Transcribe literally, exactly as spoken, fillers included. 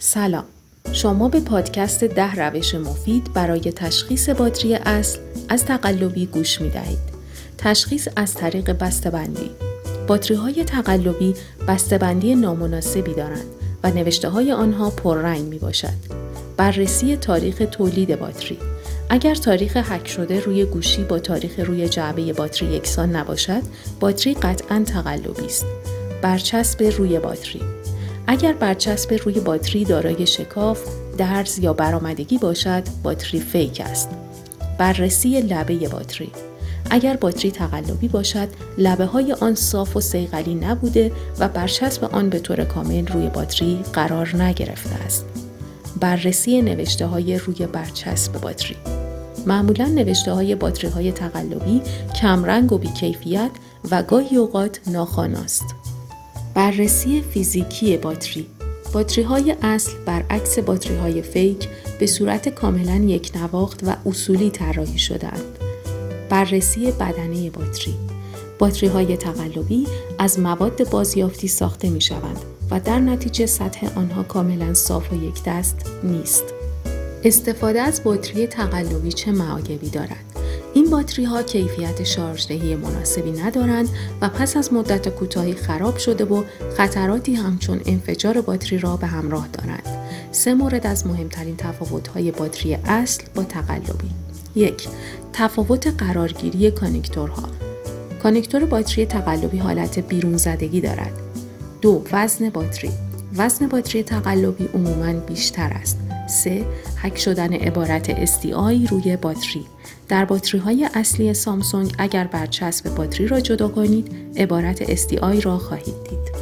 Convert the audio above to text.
سلام، شما به پادکست ده روش مفید برای تشخیص باتری اصل از تقلبی گوش می دهید. تشخیص از طریق بسته‌بندی. باتری‌های تقلبی بسته‌بندی نامناسبی دارند و نوشته‌های آنها پررنگ می باشد. بررسی تاریخ تولید باتری. اگر تاریخ هک شده روی گوشی با تاریخ روی جعبه باتری یکسان نباشد، باتری قطعاً تقلبی است. برچسب روی باتری. اگر برچسب روی باتری دارای شکاف، درز یا برآمدگی باشد، باتری فیک است. بررسی لبه باتری. اگر باتری تقلبی باشد، لبه‌های آن صاف و صیقلی نبوده و برچسب آن به طور کامل روی باتری قرار نگرفته است. بررسی نوشته‌های روی برچسب باتری. معمولاً نوشته‌های باتری‌های تقلبی کمرنگ و بی‌کیفیت و گاهی اوقات ناخواناست. بررسی فیزیکی باتری. باتری‌های اصل برعکس باتری‌های فیک به صورت کاملاً یک نواخت و اصولی طراحی شده‌اند. بررسی بدنه باتری. باتری‌های تقلبی از مواد بازیافتی ساخته می‌شوند و در نتیجه سطح آنها کاملاً صاف و یک دست نیست. استفاده از باتری تقلبی چه معایبی دارد؟ این باتری‌ها کیفیت شارژدهی مناسبی ندارند و پس از مدت کوتاهی خراب شده و خطراتی همچون انفجار باتری را به همراه دارند. سه مورد از مهمترین تفاوت‌های باتری اصل با تقلبی. یک، تفاوت قرارگیری کانکتورها. کانکتور باتری تقلبی حالت بیرون زدگی دارد. دو، وزن باتری. وزن باتری تقلبی عموماً بیشتر است. سه، هک شدن عبارت اس تی آی روی باتری. در باتری‌های اصلی سامسونگ اگر برچسب باتری را جدا کنید، عبارت اس تی آی را خواهید دید.